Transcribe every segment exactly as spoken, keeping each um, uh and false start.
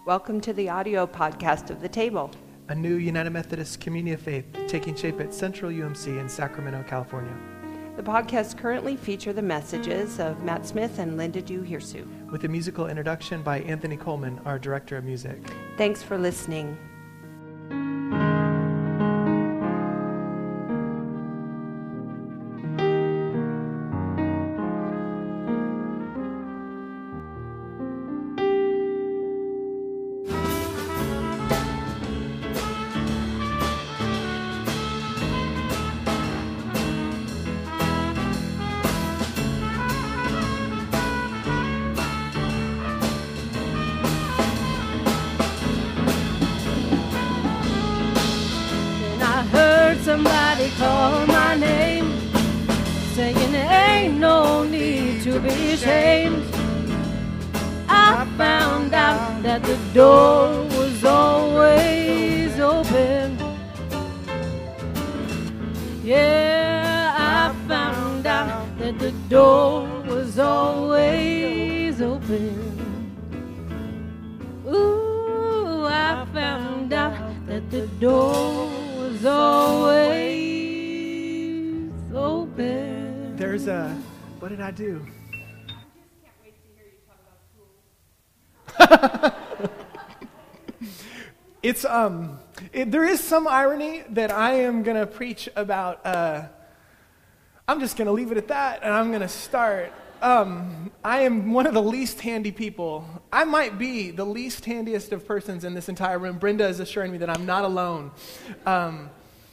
Welcome to the audio podcast of The Table, a new United Methodist community of faith taking shape at Central U M C in Sacramento, California. The podcasts currently feature the messages of Matt Smith and Linda Dew Hirsu, with a musical introduction by Anthony Coleman, our director of music. Thanks for listening. Somebody call my name, saying there ain't no need to be ashamed. I found out that the door was always open. Yeah, I found out that the door was always open. Ooh, I found out that the door was always open. There's a, what did I do? I just can't wait to hear you talk about school. It's, um, it, there is some irony that I am going to preach about, uh, I'm just going to leave it at that, and I'm going to start. Um, I am one of the least handy people. I might be the least handiest of persons in this entire room. Brenda is assuring me that I'm not alone. Um,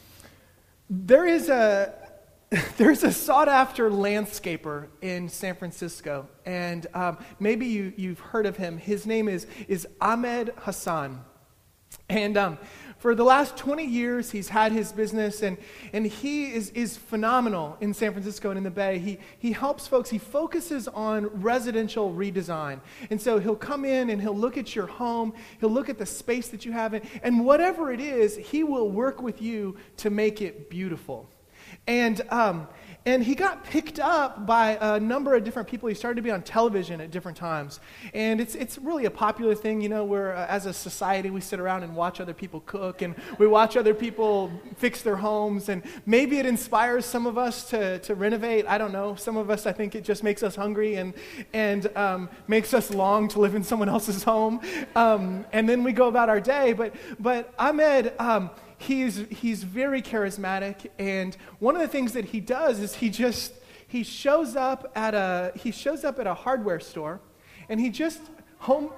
there is a there's a sought-after landscaper in San Francisco, and um, maybe you you've heard of him. His name is is Ahmed Hassan, and um, for the last twenty years, he's had his business, and, and he is, is phenomenal in San Francisco and in the Bay. He, he helps folks. He focuses on residential redesign. And so he'll come in and he'll look at your home. He'll look at the space that you have, and, and whatever it is, he will work with you to make it beautiful. And um, and he got picked up by a number of different people. He started to be on television at different times. And it's it's really a popular thing, you know, where uh, as a society we sit around and watch other people cook, and we watch other people fix their homes, and maybe it inspires some of us to, to renovate. I don't know. Some of us, I think it just makes us hungry and, and um, makes us long to live in someone else's home. Um, and then we go about our day. But, but Ahmed... Um, He's he's very charismatic, and one of the things that he does is he just he shows up at a he shows up at a hardware store, and he just home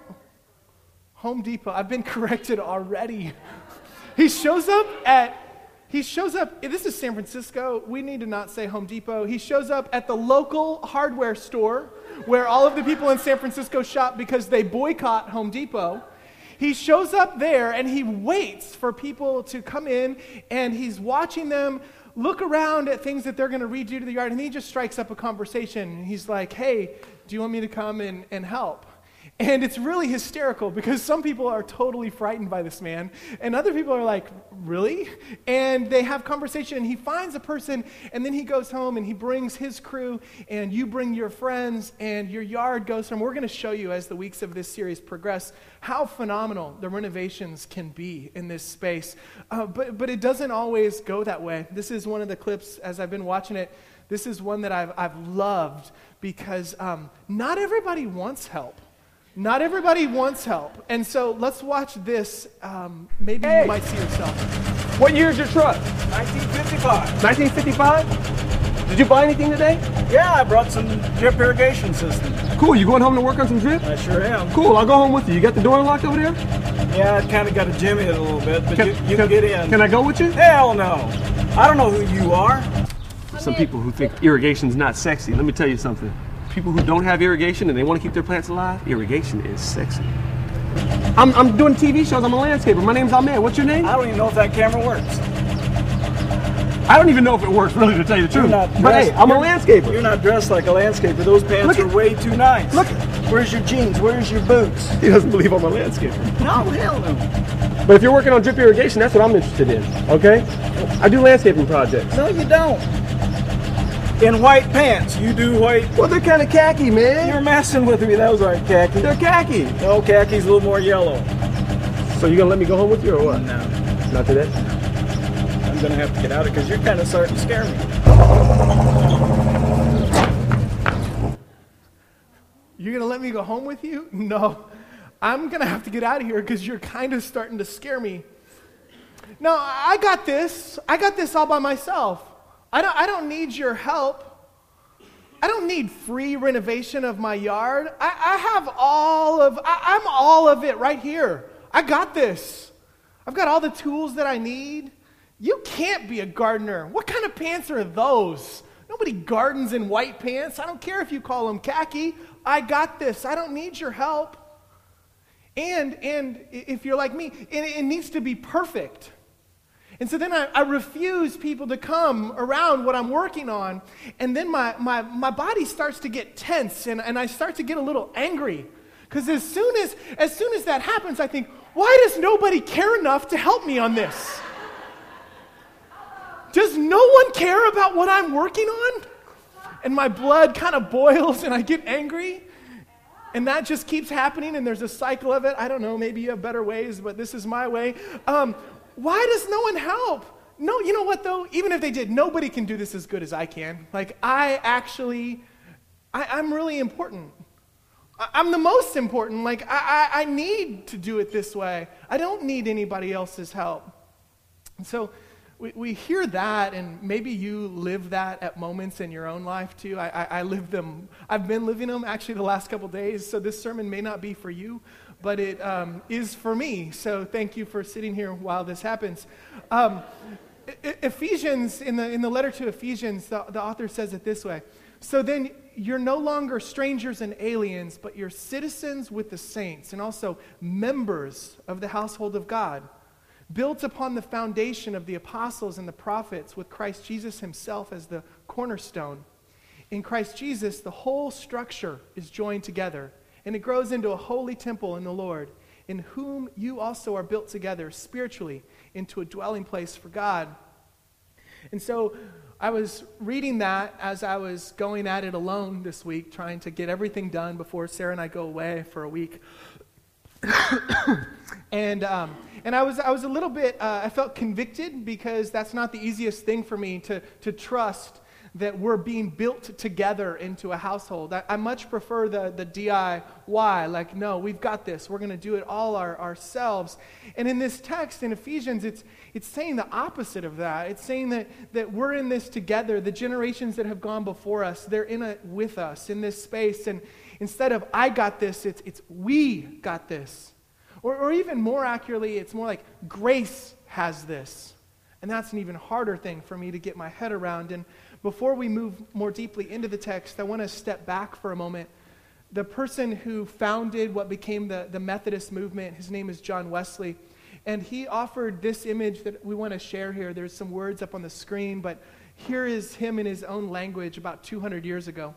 Home Depot. I've been corrected already. He shows up at he shows up. This is San Francisco. We need to not say Home Depot. He shows up at the local hardware store where all of the people in San Francisco shop because they boycott Home Depot. He shows up there and he waits for people to come in, and he's watching them look around at things that they're going to redo to the yard, and he just strikes up a conversation. He's like, hey, do you want me to come and, and help? And it's really hysterical because some people are totally frightened by this man, and other people are like, really? And they have conversation, and he finds a person, and then he goes home and he brings his crew, and you bring your friends, and your yard goes from. We're going to show you as the weeks of this series progress how phenomenal the renovations can be in this space. Uh, but but it doesn't always go that way. This is one of the clips as I've been watching it. This is one that I've I've loved because um, not everybody wants help. Not everybody wants help. And so let's watch this. Um, maybe hey. You might see yourself. What year is your truck? nineteen fifty-five. nineteen fifty-five? Did you buy anything today? Yeah, I brought some drip irrigation system. Cool, you going home to work on some drip? I sure am. Cool, I'll go home with you. You got the door unlocked over there? Yeah, I kind of got to jimmy it a little bit, but can, you, you can, can get in. Can I go with you? Hell no. I don't know who you are. Some people who think irrigation's not sexy, let me tell you something. People who don't have irrigation and they want to keep their plants alive, irrigation is sexy. I'm, I'm doing T V shows. I'm a landscaper. My name's Ahmed. What's your name? I don't even know if that camera works. I don't even know if it works, really, to tell you the truth. Not but hey, I'm a you're, landscaper. You're not dressed like a landscaper. Those pants Look are at, way too nice. Look. Where's your jeans? Where's your boots? He doesn't believe I'm a landscaper. No, hell no. But if you're working on drip irrigation, that's what I'm interested in, okay? I do landscaping projects. No, you don't. In white pants. You do white. Well, they're kind of khaki, man. You're messing with me. Those aren't khaki. They're khaki. No, khaki's a little more yellow. So you gonna let me go home with you or what? No, Not today? I'm gonna have to get out of it because you're kind of starting to scare me. You're going to let me go home with you? No. I'm going to have to get out of here because you're kind of starting to scare me. No, I got this. I got this all by myself. I don't, I don't need your help. I don't need free renovation of my yard. I, I have all of, I, I'm all of it right here. I got this. I've got all the tools that I need. You can't be a gardener. What kind of pants are those? Nobody gardens in white pants. I don't care if you call them khaki. I got this. I don't need your help. And and if you're like me, it, it needs to be perfect. And so then I, I refuse people to come around what I'm working on. And then my, my, my body starts to get tense and, and I start to get a little angry. Because as soon as as soon as that happens, I think, why does nobody care enough to help me on this? Does no one care about what I'm working on? And my blood kind of boils and I get angry. And that just keeps happening and there's a cycle of it. I don't know, maybe you have better ways, but this is my way. Um, why does no one help? No, you know what though? Even if they did, nobody can do this as good as I can. Like I actually, I, I'm really important. I, I'm the most important. Like I, I, I need to do it this way. I don't need anybody else's help. And so We, we hear that, and maybe you live that at moments in your own life too. I, I, I live them. I've been living them actually the last couple days, so this sermon may not be for you, but it um, is for me. So thank you for sitting here while this happens. Um, E- Ephesians, in the in the letter to Ephesians, the, the author says it this way. So then you're no longer strangers and aliens, but you're citizens with the saints, and also members of the household of God, built upon the foundation of the apostles and the prophets, with Christ Jesus himself as the cornerstone. In Christ Jesus, the whole structure is joined together, and it grows into a holy temple in the Lord, in whom you also are built together spiritually into a dwelling place for God. And so I was reading that as I was going at it alone this week, trying to get everything done before Sarah and I go away for a week. and um, and I was I was a little bit uh, I felt convicted, because that's not the easiest thing for me to to trust that we're being built together into a household. I, I much prefer the the D I Y. Like, no, we've got this. We're going to do it all our, ourselves. And in this text in Ephesians, it's it's saying the opposite of that. It's saying that that we're in this together. The generations that have gone before us, they're in it with us in this space. And instead of I got this, it's it's we got this. Or, or even more accurately, it's more like grace has this. And that's an even harder thing for me to get my head around. And before we move more deeply into the text, I want to step back for a moment. The person who founded what became the, the Methodist movement, his name is John Wesley. And he offered this image that we want to share here. There's some words up on the screen, but here is him in his own language about two hundred years ago.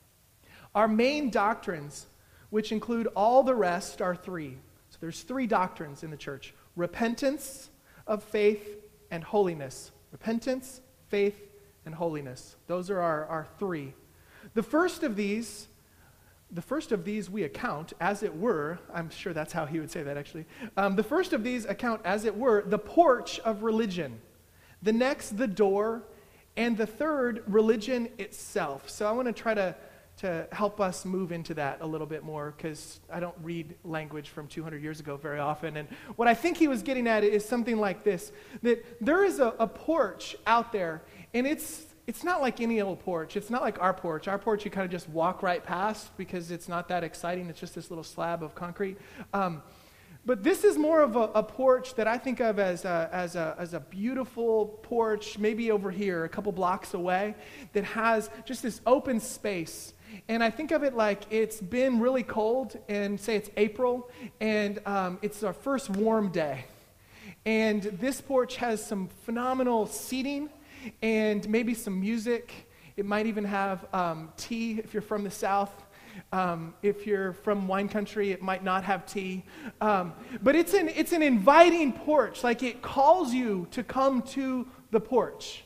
Our main doctrines, which include all the rest, are three. So there's three doctrines in the church: repentance, of faith, and holiness. Repentance, faith, and holiness. Those are our, our three. The first of these, the first of these we account, as it were, I'm sure that's how he would say that actually. Um, the first of these account, as it were, the porch of religion. The next, the door. And the third, religion itself. So I want to try to to help us move into that a little bit more, because I don't read language from two hundred years ago very often. And what I think he was getting at is something like this, that there is a, a porch out there, and it's it's not like any old porch. It's not like our porch. Our porch you kind of just walk right past because it's not that exciting. It's just this little slab of concrete. Um, But this is more of a, a porch that I think of as a, as, a, as a beautiful porch, maybe over here, a couple blocks away, that has just this open space. And I think of it like it's been really cold, and say it's April, and um, it's our first warm day. And this porch has some phenomenal seating and maybe some music. It might even have um, tea if you're from the South. Um, if you're from wine country, it might not have tea. Um, but it's an it's an inviting porch. Like, it calls you to come to the porch.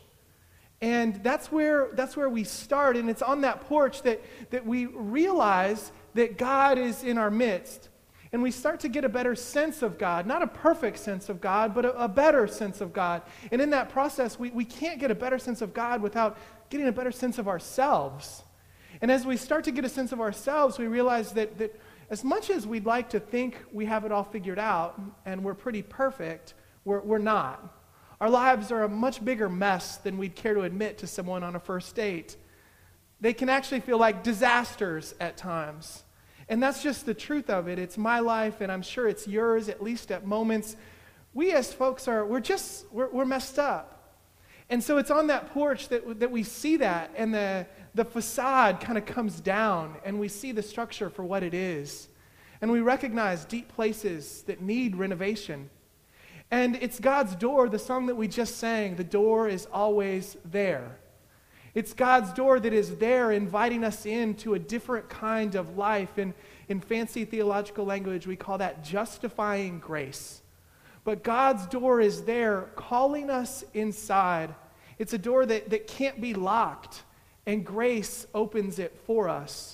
And that's where that's where we start. And it's on that porch that, that we realize that God is in our midst. And we start to get a better sense of God, not a perfect sense of God, but a, a better sense of God. And in that process, we, we can't get a better sense of God without getting a better sense of ourselves. And as we start to get a sense of ourselves, we realize that, that as much as we'd like to think we have it all figured out and we're pretty perfect, we're, we're not. Our lives are a much bigger mess than we'd care to admit to someone on a first date. They can actually feel like disasters at times. And that's just the truth of it. It's my life, and I'm sure it's yours, at least at moments. We as folks are, we're just, we're, we're messed up. And so it's on that porch that, that we see that, and the, the facade kind of comes down, and we see the structure for what it is. And we recognize deep places that need renovation. And it's God's door, the song that we just sang, the door is always there. It's God's door that is there inviting us into a different kind of life. And in fancy theological language, we call that justifying grace. But God's door is there calling us inside. It's a door that, that can't be locked, and grace opens it for us.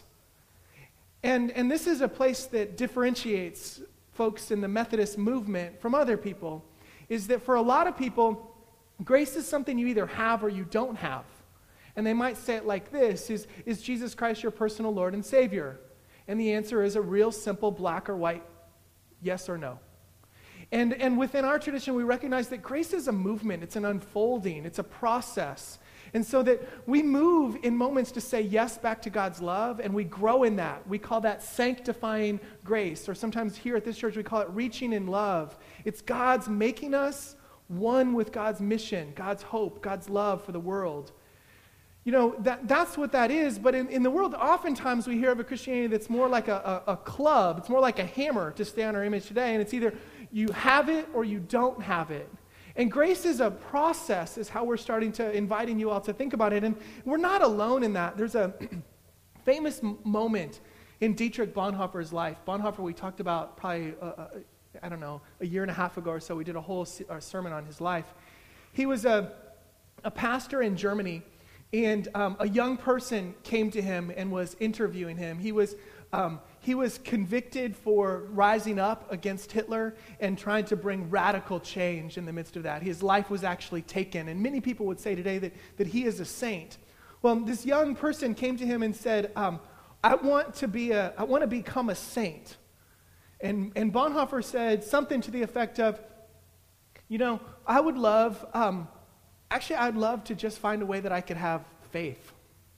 And, and this is a place that differentiates folks in the Methodist movement from other people, is that for a lot of people, grace is something you either have or you don't have. And they might say it like this, is, is Jesus Christ your personal Lord and Savior? And the answer is a real simple black or white yes or no. And, and within our tradition, we recognize that grace is a movement. It's an unfolding. It's a process. And so that we move in moments to say yes back to God's love, and we grow in that. We call that sanctifying grace, or sometimes here at this church we call it reaching in love. It's God's making us one with God's mission, God's hope, God's love for the world. You know, that, that's what that is, but in, in the world, oftentimes we hear of a Christianity that's more like a, a, a club. It's more like a hammer, to stay on our image today, and it's either you have it or you don't have it. And grace is a process, is how we're starting to, inviting you all to think about it, and we're not alone in that. There's a famous m- moment in Dietrich Bonhoeffer's life. Bonhoeffer, we talked about probably, uh, uh, I don't know, a year and a half ago or so. We did a whole se- uh, sermon on his life. He was a, a pastor in Germany. And um, a young person came to him and was interviewing him. He was, um, he was convicted for rising up against Hitler and trying to bring radical change in the midst of that. His life was actually taken. And many people would say today that, that he is a saint. Well, this young person came to him and said, um, I want to be a, I want to become a saint. And, and Bonhoeffer said something to the effect of, you know, I would love... Um, Actually, I'd love to just find a way that I could have faith.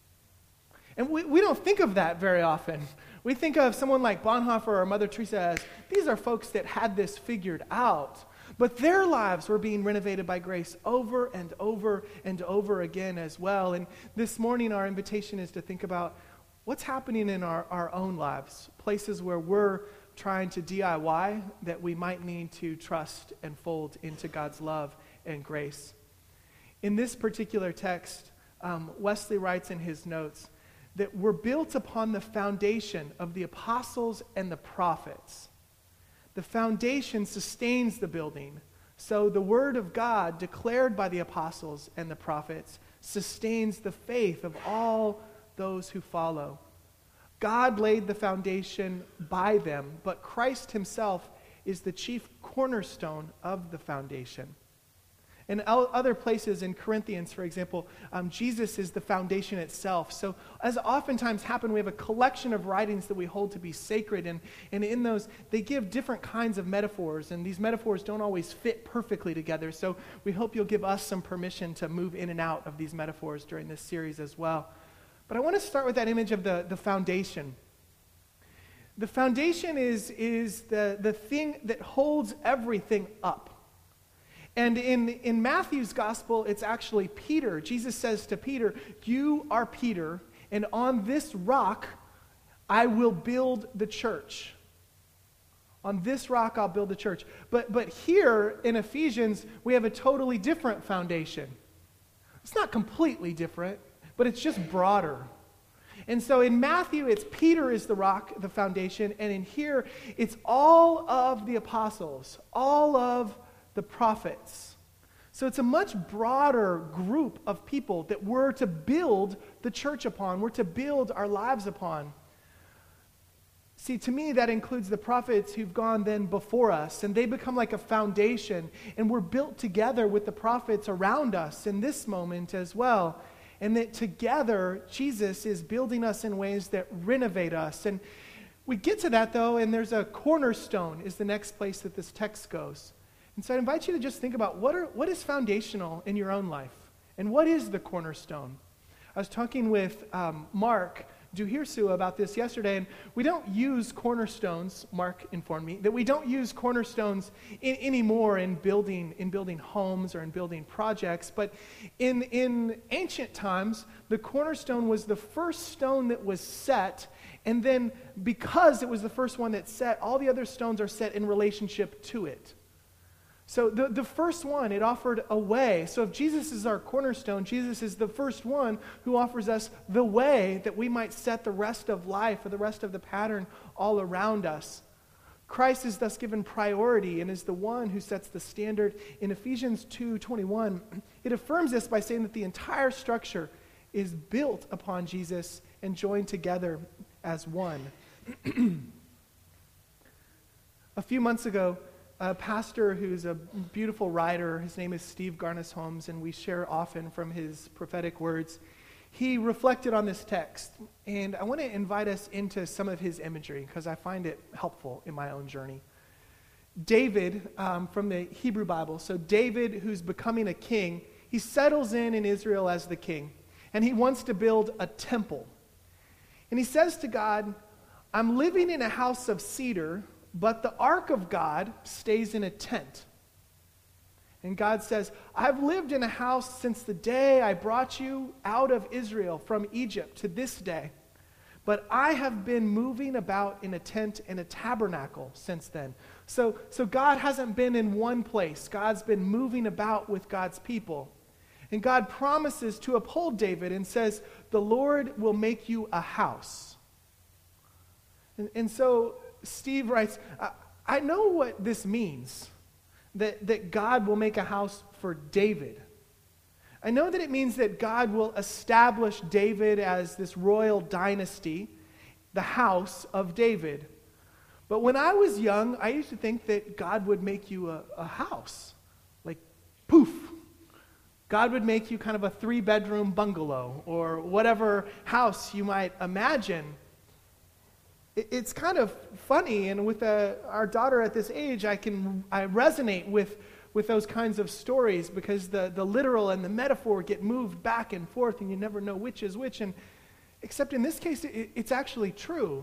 And we, we don't think of that very often. We think of someone like Bonhoeffer or Mother Teresa as, these are folks that had this figured out. But their lives were being renovated by grace over and over and over again as well. And this morning, our invitation is to think about what's happening in our, our own lives, places where we're trying to D I Y that we might need to trust and fold into God's love and grace. In this particular text, um, Wesley writes in his notes that we're built upon the foundation of the apostles and the prophets. The foundation sustains the building. So the word of God declared by the apostles and the prophets sustains the faith of all those who follow. God laid the foundation by them, but Christ himself is the chief cornerstone of the foundation. In other places in Corinthians, for example, um, Jesus is the foundation itself. So as oftentimes happen, we have a collection of writings that we hold to be sacred, and, and in those, they give different kinds of metaphors, and these metaphors don't always fit perfectly together. So we hope you'll give us some permission to move in and out of these metaphors during this series as well. But I want to start with that image of the, the foundation. The foundation is, is the, the thing that holds everything up. And in, in Matthew's gospel, it's actually Peter. Jesus says to Peter, you are Peter, and on this rock I will build the church. On this rock I'll build the church. But, but here in Ephesians, we have a totally different foundation. It's not completely different, but it's just broader. And so in Matthew, it's Peter is the rock, the foundation, and in here, it's all of the apostles, all of the prophets. So it's a much broader group of people that we're to build the church upon, we're to build our lives upon. See, to me, that includes the prophets who've gone then before us, and they become like a foundation, and we're built together with the prophets around us in this moment as well. And that together, Jesus is building us in ways that renovate us. And we get to that, though, and there's a cornerstone is the next place that this text goes. And so I invite you to just think about what are what is foundational in your own life, and what is the cornerstone? I was talking with um, Mark Duhirsu about this yesterday, and we don't use cornerstones, Mark informed me, that we don't use cornerstones in, anymore in building in building homes or in building projects, but in, in ancient times, the cornerstone was the first stone that was set, and then because it was the first one that's set, all the other stones are set in relationship to it. So the, the first one, it offered a way. So if Jesus is our cornerstone, Jesus is the first one who offers us the way that we might set the rest of life or the rest of the pattern all around us. Christ is thus given priority and is the one who sets the standard. In Ephesians two twenty-one, it affirms this by saying that the entire structure is built upon Jesus and joined together as one. A few months ago, a pastor who's a beautiful writer, his name is Steve Garnaas-Holmes, and we share often from his prophetic words. He reflected on this text, and I want to invite us into some of his imagery because I find it helpful in my own journey. David, um, from the Hebrew Bible, so David, who's becoming a king, he settles in in Israel as the king, and he wants to build a temple. And he says to God, I'm living in a house of cedar, but the ark of God stays in a tent. And God says, I've lived in a house since the day I brought you out of Israel from Egypt to this day. But I have been moving about in a tent and a tabernacle since then. So, so God hasn't been in one place. God's been moving about with God's people. And God promises to uphold David and says, the Lord will make you a house. And, and so Steve writes, I, I know what this means, that, that God will make a house for David. I know that it means that God will establish David as this royal dynasty, the house of David. But when I was young, I used to think that God would make you a, a house. Like, poof. God would make you kind of a three-bedroom bungalow or whatever house you might imagine. It's kind of funny, and with uh, our daughter at this age, I can I resonate with, with those kinds of stories because the, the literal and the metaphor get moved back and forth, and you never know which is which. And except in this case, it, it's actually true.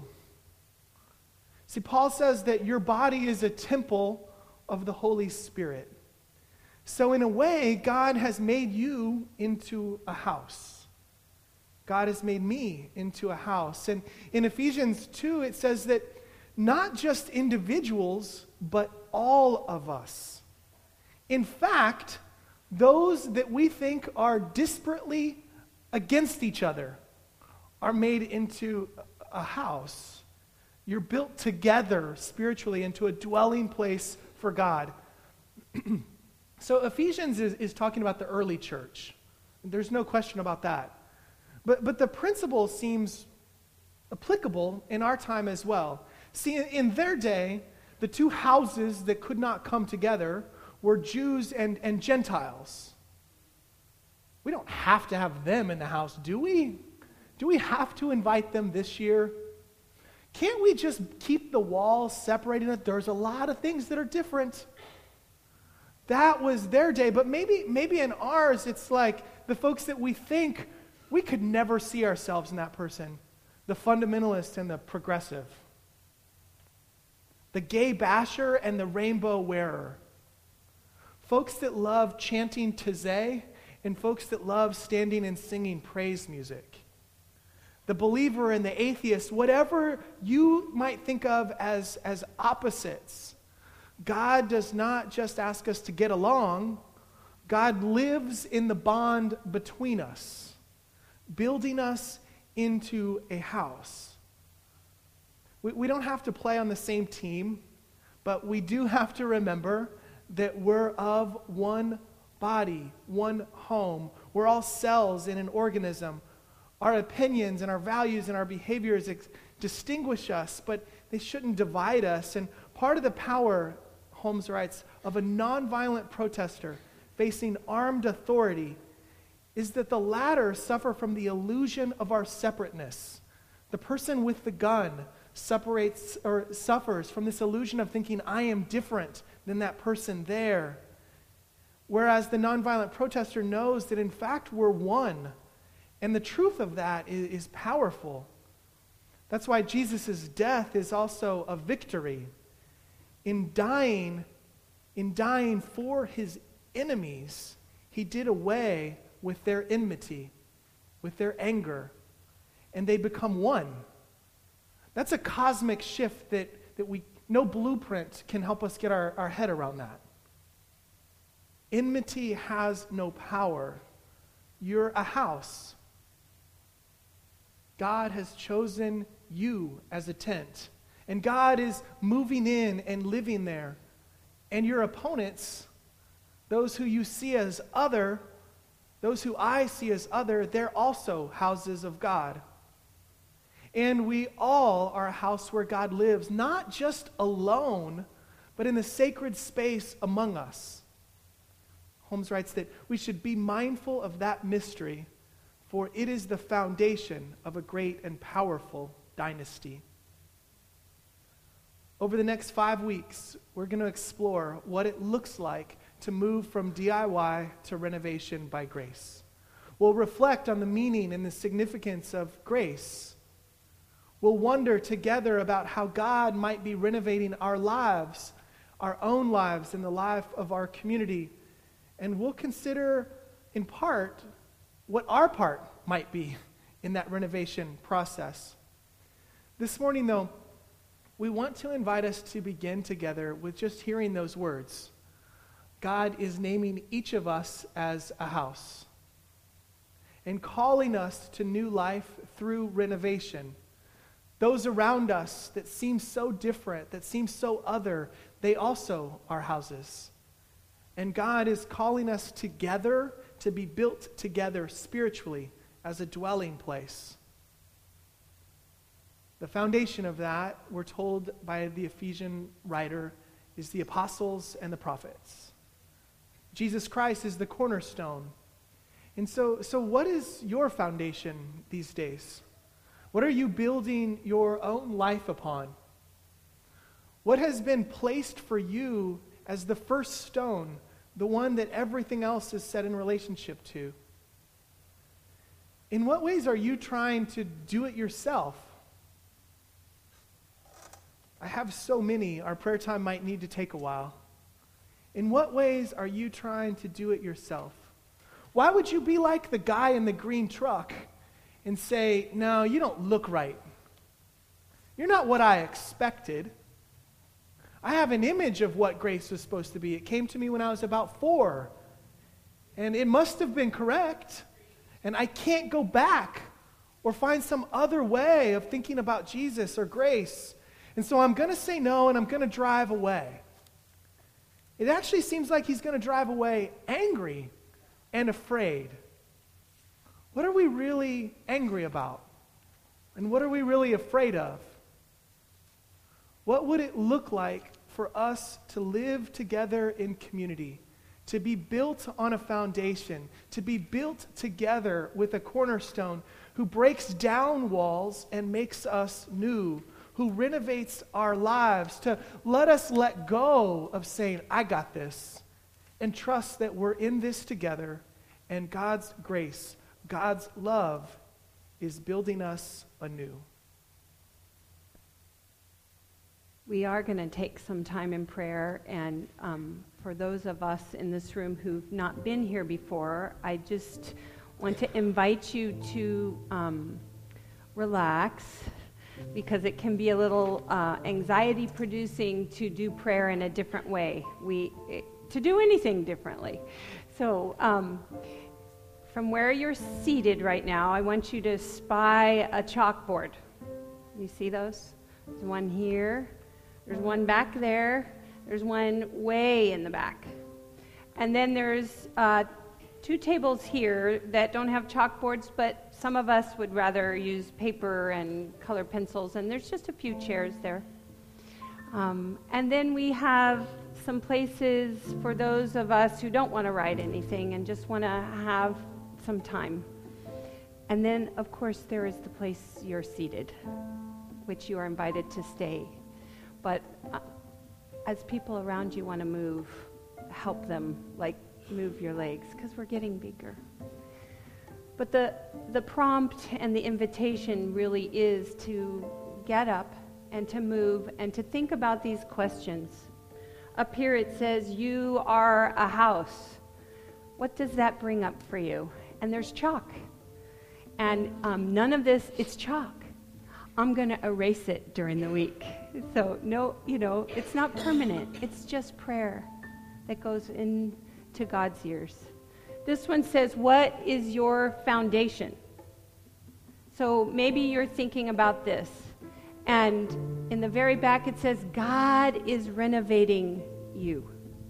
See, Paul says that your body is a temple of the Holy Spirit. So in a way, God has made you into a house. God has made me into a house. And in Ephesians two, it says that not just individuals, but all of us. In fact, those that we think are disparately against each other are made into a house. You're built together spiritually into a dwelling place for God. So Ephesians is, is talking about the early church. There's no question about that. But, but the principle seems applicable in our time as well. See, in, in their day, the two houses that could not come together were Jews and, and Gentiles. We don't have to have them in the house, do we? Do we have to invite them this year? Can't we just keep the walls separating it? There's a lot of things that are different. That was their day, but maybe, maybe in ours, it's like the folks that we think we could never see ourselves in that person. The fundamentalist and the progressive. The gay basher and the rainbow wearer. Folks that love chanting Tazé and folks that love standing and singing praise music. The believer and the atheist, whatever you might think of as, as opposites. God does not just ask us to get along. God lives in the bond between us, building us into a house. We, we don't have to play on the same team, but we do have to remember that we're of one body, one home. We're all cells in an organism. Our opinions and our values and our behaviors ex- distinguish us, but They shouldn't divide us. And part of the power, Holmes writes, of a nonviolent protester facing armed authority is that the latter suffer from the illusion of our separateness. The person with the gun separates or suffers from this illusion of thinking, I am different than that person there. Whereas the nonviolent protester knows that in fact we're one. And the truth of that is, is powerful. That's why Jesus' death is also a victory. In dying, in dying for his enemies, he did away with their enmity, with their anger, and they become one. That's a cosmic shift that, that we, no blueprint can help us get our, our head around that. Enmity has no power. You're a house. God has chosen you as a tent. And God is moving in and living there. And your opponents, those who you see as other, those who I see as other, they're also houses of God. And we all are a house where God lives, not just alone, but in the sacred space among us. Holmes writes that we should be mindful of that mystery, for it is the foundation of a great and powerful dynasty. Over the next five weeks, we're going to explore what it looks like to move from D I Y to renovation by grace. We'll reflect on the meaning and the significance of grace. We'll wonder together about how God might be renovating our lives, our own lives, and the life of our community. And we'll consider, in part, what our part might be in that renovation process. This morning, though, we want to invite us to begin together with just hearing those words. God is naming each of us as a house and calling us to new life through renovation. Those around us that seem so different, that seem so other, they also are houses. And God is calling us together to be built together spiritually as a dwelling place. The foundation of that, we're told by the Ephesian writer, is the apostles and the prophets. Jesus Christ is the cornerstone. And so, so what is your foundation these days? What are you building your own life upon? What has been placed for you as the first stone, the one that everything else is set in relationship to? In what ways are you trying to do it yourself? I have so many. Our prayer time might need to take a while. In what ways are you trying to do it yourself? Why would you be like the guy in the green truck and say, no, you don't look right. You're not what I expected. I have an image of what grace was supposed to be. It came to me when I was about four. And it must have been correct. And I can't go back or find some other way of thinking about Jesus or grace. And so I'm going to say no and I'm going to drive away. It actually seems like he's going to drive away angry and afraid. What are we really angry about? And what are we really afraid of? What would it look like for us to live together in community, to be built on a foundation, to be built together with a cornerstone who breaks down walls and makes us new, who renovates our lives, to let us let go of saying, I got this, and trust that we're in this together, and God's grace, God's love is building us anew. We are going to take some time in prayer, and um, for those of us in this room who've not been here before, I just want to invite you to um, relax, because it can be a little uh, anxiety-producing to do prayer in a different way, we it, to do anything differently. So um, from where you're seated right now, I want you to spy a chalkboard. You see those? There's one here. There's one back there. There's one way in the back. And then there's uh, two tables here that don't have chalkboards, but some of us would rather use paper and color pencils, and there's just a few chairs there. Um, and then we have some places for those of us who don't want to write anything and just want to have some time. And then, of course, there is the place you're seated, which you are invited to stay. But uh, as people around you want to move, help them, like move your legs, because we're getting bigger. But the, the prompt and the invitation really is to get up and to move and to think about these questions. Up here it says, you are a house. What does that bring up for you? And there's chalk. And um, none of this, it's chalk. I'm going to erase it during the week. So no, you know, it's not permanent. It's just prayer that goes into God's ears. This one says, what is your foundation? So maybe you're thinking about this. And in the very back it says, God is renovating you.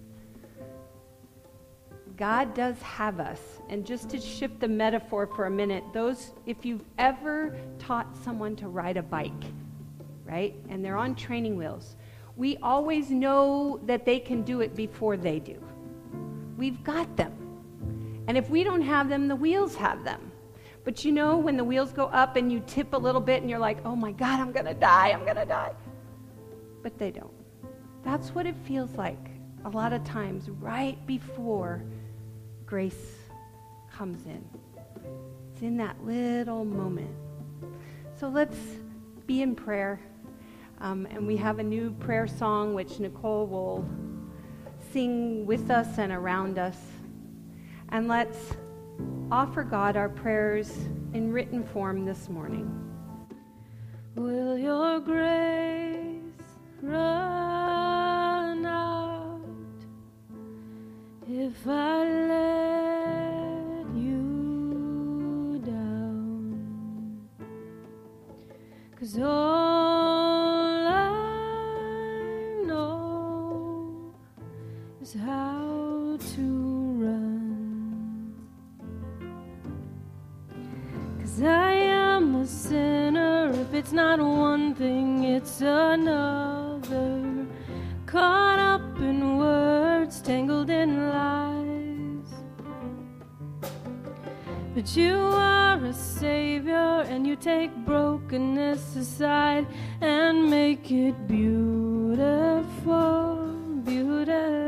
God does have us. And just to shift the metaphor for a minute, those, if you've ever taught someone to ride a bike, right, and they're on training wheels, we always know that they can do it before they do. We've got them. And if we don't have them, the wheels have them. But you know, when the wheels go up and you tip a little bit and you're like, oh my God, I'm going to die, I'm going to die. But they don't. That's what it feels like a lot of times right before grace comes in. It's in that little moment. So let's be in prayer. Um, and we have a new prayer song which Nicole will sing with us and around us. And let's offer God our prayers in written form this morning. Will your grace run out if I let you down? 'Cause all I know is how to run. 'Cause I am a sinner. If it's not one thing, it's another. Caught up in words, tangled in lies. But you are a savior, and you take brokenness aside and make it beautiful, beautiful.